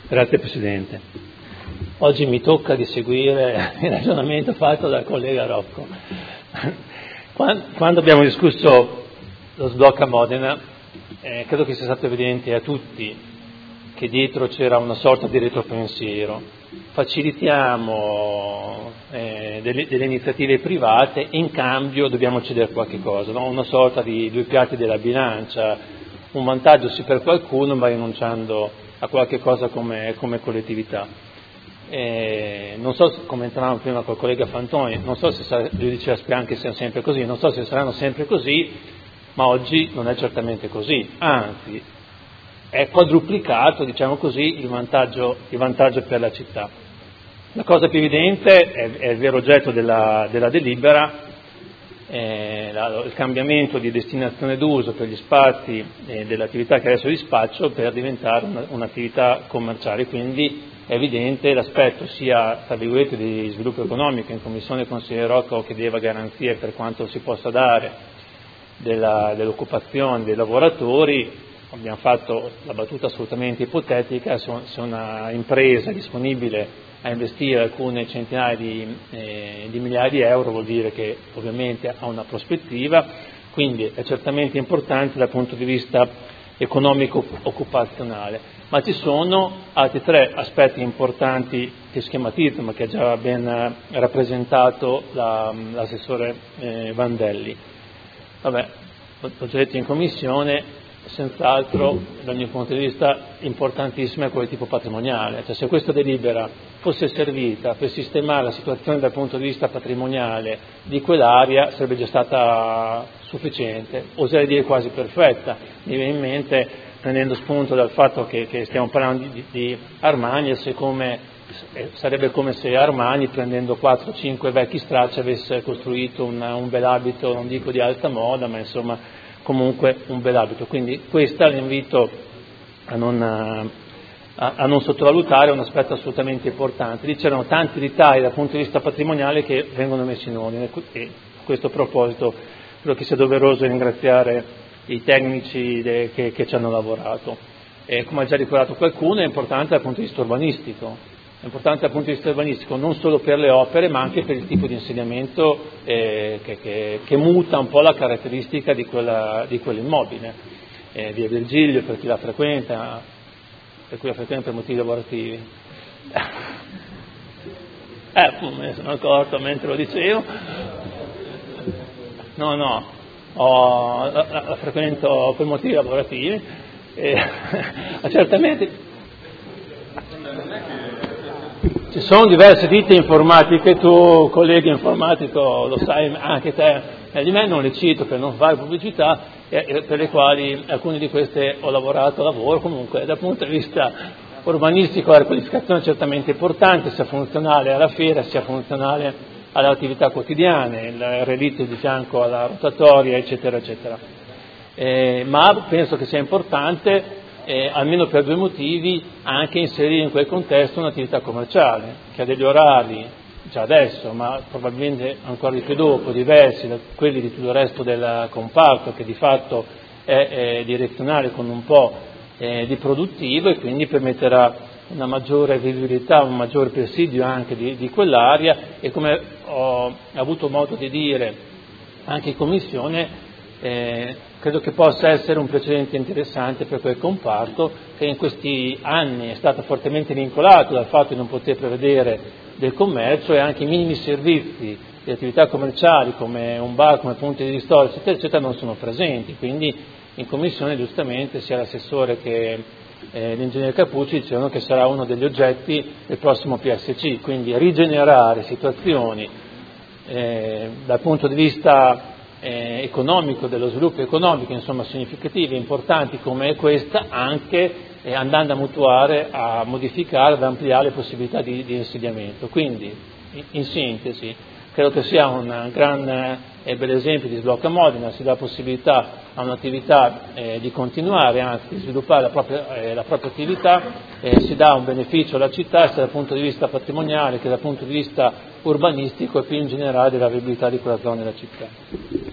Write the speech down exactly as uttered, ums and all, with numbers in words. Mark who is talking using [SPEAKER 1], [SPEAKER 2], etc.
[SPEAKER 1] Grazie Presidente. Oggi mi tocca di seguire il ragionamento fatto dal collega Rocco. Quando abbiamo discusso lo sblocca Modena, eh, credo che sia stato evidente a tutti che dietro c'era una sorta di retropensiero. Facilitiamo eh, delle, delle iniziative private e in cambio dobbiamo cedere qualche cosa, no? Una sorta di due piatti della bilancia, un vantaggio sì per qualcuno ma rinunciando a qualche cosa come, come collettività. Eh, non so se commentavamo prima col collega Fantoni, non so se sarà, lui diceva anche se è sempre così, non so se saranno sempre così, ma oggi non è certamente così, anzi è quadruplicato, diciamo così, il vantaggio, il vantaggio per la città. La cosa più evidente è, è il vero oggetto della, della delibera, eh, la, il cambiamento di destinazione d'uso per gli spazi eh, dell'attività che adesso dispaccio per diventare una, un'attività commerciale, quindi è evidente l'aspetto sia tra virgolette di sviluppo economico. In commissione il consigliere Rocco chiedeva garanzie per quanto si possa dare della, dell'occupazione dei lavoratori. Abbiamo fatto la battuta assolutamente ipotetica: se una impresa è disponibile a investire alcune centinaia di, eh, di migliaia di euro vuol dire che ovviamente ha una prospettiva, quindi è certamente importante dal punto di vista economico occupazionale. Ma ci sono altri tre aspetti importanti che schematizzo, ma che ha già ben rappresentato la, l'assessore eh, Vandelli. Vabbè, l'ho già detto in commissione, senz'altro dal mio punto di vista importantissimo è quello di tipo patrimoniale, cioè se questa delibera fosse servita per sistemare la situazione dal punto di vista patrimoniale di quell'area sarebbe già stata sufficiente, oserei dire quasi perfetta. Mi viene in mente, prendendo spunto dal fatto che, che stiamo parlando di, di Armani, se come, sarebbe come se Armani, prendendo quattro cinque vecchi stracci, avesse costruito un, un bel abito, non dico di alta moda, ma insomma comunque un bel abito. Quindi questa l'invito a non, a, a non sottovalutare un aspetto assolutamente importante. Lì c'erano tanti ritagli dal punto di vista patrimoniale che vengono messi in ordine, e a questo proposito credo che sia doveroso ringraziare i tecnici de, che, che ci hanno lavorato. E come ha già ricordato qualcuno, è importante dal punto di vista urbanistico. È importante dal punto di vista urbanistico non solo per le opere ma anche per il tipo di insediamento eh, che, che, che muta un po' la caratteristica di, quella, di quell'immobile. Eh, via Virgilio, per chi la frequenta, per cui la frequenta per motivi lavorativi. Eh, me ne sono accorto mentre lo dicevo. No, no, ho, la, la, la frequento per motivi lavorativi. Eh, certamente. Ci sono diverse ditte informatiche, tu collega informatico lo sai anche te, eh, di me non le cito per non fare pubblicità, eh, eh, per le quali alcune di queste ho lavorato, lavoro comunque. Dal punto di vista urbanistico la riqualificazione è certamente importante, sia funzionale alla fiera, sia funzionale alle attività quotidiane, il relitto di fianco alla rotatoria, eccetera, eccetera. Eh, ma penso che sia importante Eh, almeno per due motivi, anche inserire in quel contesto un'attività commerciale che ha degli orari già adesso, ma probabilmente ancora di più dopo, diversi da quelli di tutto il resto del comparto, che di fatto è, è direzionale con un po' eh, di produttivo, e quindi permetterà una maggiore vivibilità, un maggiore presidio anche di, di quell'area, e come ho avuto modo di dire anche in commissione, Eh, credo che possa essere un precedente interessante per quel comparto che in questi anni è stato fortemente vincolato dal fatto di non poter prevedere del commercio, e anche i minimi servizi di attività commerciali come un bar, come punti di ristoro, eccetera, eccetera, non sono presenti. Quindi in commissione giustamente sia l'assessore che eh, l'ingegnere Capucci dicevano che sarà uno degli oggetti del prossimo P S C, quindi rigenerare situazioni eh, dal punto di vista Eh, economico, dello sviluppo economico, insomma significative, importanti come questa, anche eh, andando a mutuare, a modificare, ad ampliare le possibilità di, di insediamento. Quindi in, in sintesi credo che sia un gran e eh, bel esempio di sblocca Modena, si dà possibilità a un'attività eh, di continuare, anzi di sviluppare la propria, eh, la propria attività, eh, si dà un beneficio alla città sia dal punto di vista patrimoniale che dal punto di vista urbanistico e più in generale della viabilità di quella zona della città.